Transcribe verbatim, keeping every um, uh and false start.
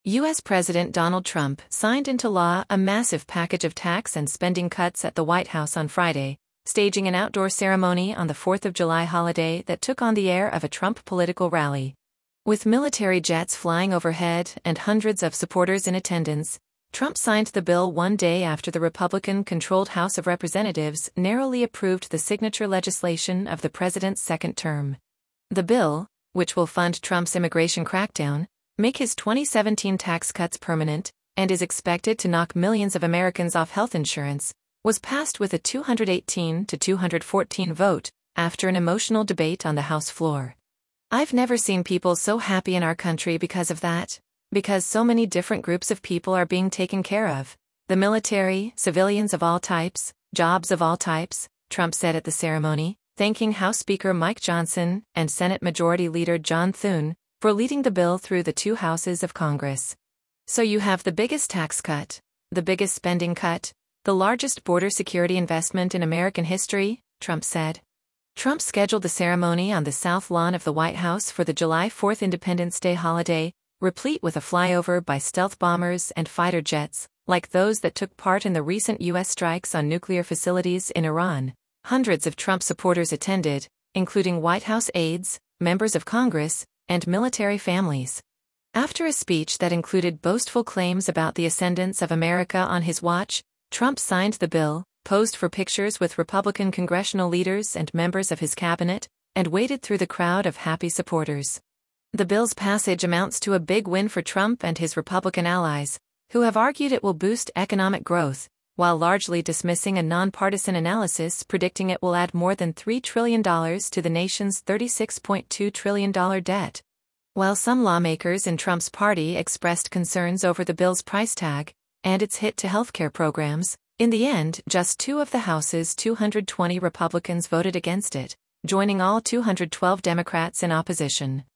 U S President Donald Trump signed into law a massive package of tax and spending cuts at the White House on Friday, staging an outdoor ceremony on the fourth of July holiday that took on the air of a Trump political rally. With military jets flying overhead and hundreds of supporters in attendance, Trump signed the bill one day after the Republican-controlled House of Representatives narrowly approved the signature legislation of the president's second term. The bill, which will fund Trump's immigration crackdown, make his twenty seventeen tax cuts permanent, and is expected to knock millions of Americans off health insurance, was passed with a two hundred eighteen to two hundred fourteen vote after an emotional debate on the House floor. I've never seen people so happy in our country because of that, because so many different groups of people are being taken care of. The military, civilians of all types, jobs of all types, Trump said at the ceremony, thanking House Speaker Mike Johnson and Senate Majority Leader John Thune for leading the bill through the two houses of Congress. So you have the biggest tax cut, the biggest spending cut, the largest border security investment in American history, Trump said. Trump scheduled the ceremony on the South Lawn of the White House for the July fourth Independence Day holiday, replete with a flyover by stealth bombers and fighter jets, like those that took part in the recent U S strikes on nuclear facilities in Iran. Hundreds of Trump supporters attended, including White House aides, members of Congress, and military families. After a speech that included boastful claims about the ascendance of America on his watch, Trump signed the bill, posed for pictures with Republican congressional leaders and members of his cabinet, and waded through the crowd of happy supporters. The bill's passage amounts to a big win for Trump and his Republican allies, who have argued it will boost economic growth, while largely dismissing a nonpartisan analysis predicting it will add more than three trillion dollars to the nation's thirty-six point two trillion dollars debt. While some lawmakers in Trump's party expressed concerns over the bill's price tag and its hit to healthcare programs, in the end, just two of the House's two hundred twenty Republicans voted against it, joining all two hundred twelve Democrats in opposition.